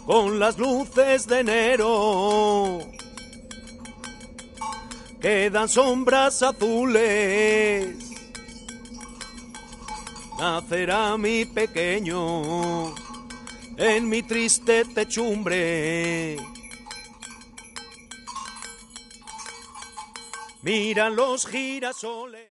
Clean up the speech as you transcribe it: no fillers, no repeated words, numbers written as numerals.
con las luces de enero. Quedan sombras azules, nacerá mi pequeño en mi triste techumbre. Miran los girasoles.